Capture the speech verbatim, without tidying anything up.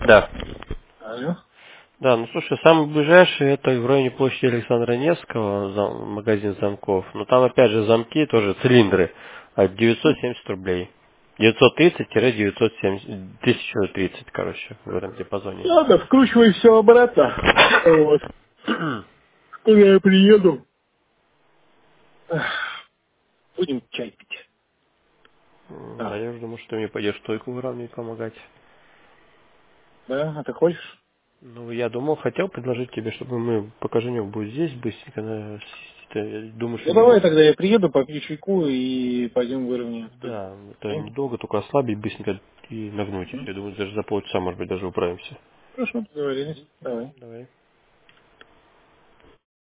Да. Алло. Да, ну слушай, самый ближайший это в районе площади Александра Невского, зам- магазин замков. Но там опять же замки, тоже цилиндры, от девятьсот семьдесят рублей. девятьсот тридцать девятьсот семьдесят, тысяча тридцать, короче, в этом диапазоне. Ладно, вкручивай все обратно. Вот. Когда я приеду, эх, будем чай пить. М, А А, я уже думал, что ты мне пойдешь стойку выравнивать, помогать. да? А ты хочешь? Ну, я думал, хотел предложить тебе, чтобы мы, пока Женек будет здесь, быстренько, на- с- ты думаешь, Ну что не давай будет? тогда я приеду, попью чайку и пойдем выровняем стойку. Да, это М? недолго, только ослабить быстренько и нагнуть. М? Я думаю, даже за полчаса, может быть, даже управимся. Хорошо, договорились. Давай. Давай.